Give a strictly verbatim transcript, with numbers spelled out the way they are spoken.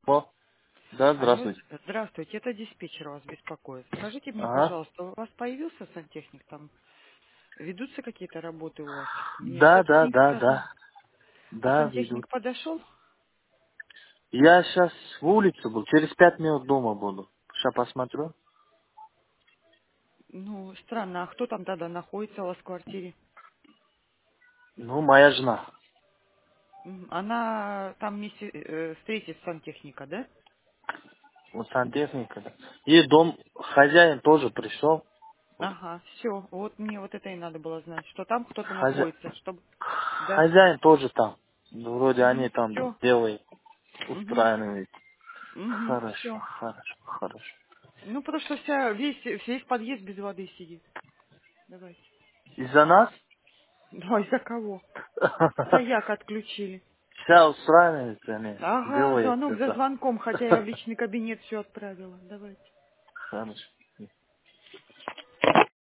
О, да, Алло, здравствуйте. здравствуйте, это диспетчер вас беспокоит. Скажите мне, Ага. пожалуйста, у вас появился сантехник, там ведутся какие-то работы у вас? Мне Да, да, да, гостиница знает. да. А Да, веду. сантехник подошел? Я сейчас в улице был, через пять минут дома буду. Сейчас посмотрю. Ну, странно, а кто там тогда находится у вас в квартире? Ну, моя жена. М, Она там вместе э, встретит сантехника, да? Вот сантехника. Да. И дом, хозяин тоже пришел. Вот. Ага, все, вот мне вот это и надо было знать, что там кто-то Хозя... находится, чтобы... Да. Хозяин тоже там. Ну, вроде Угу, они там все. делают, Угу, устраивают. угу, Хорошо, все. хорошо, хорошо. Ну, потому что вся, весь, весь подъезд без воды сидит. Давайте. Из-за нас? Давай, за кого? Стояк отключили. Вся устраивается, они Ага, делают звонок за это. звонком, хотя я в личный кабинет все отправила. Давайте. Хорошо.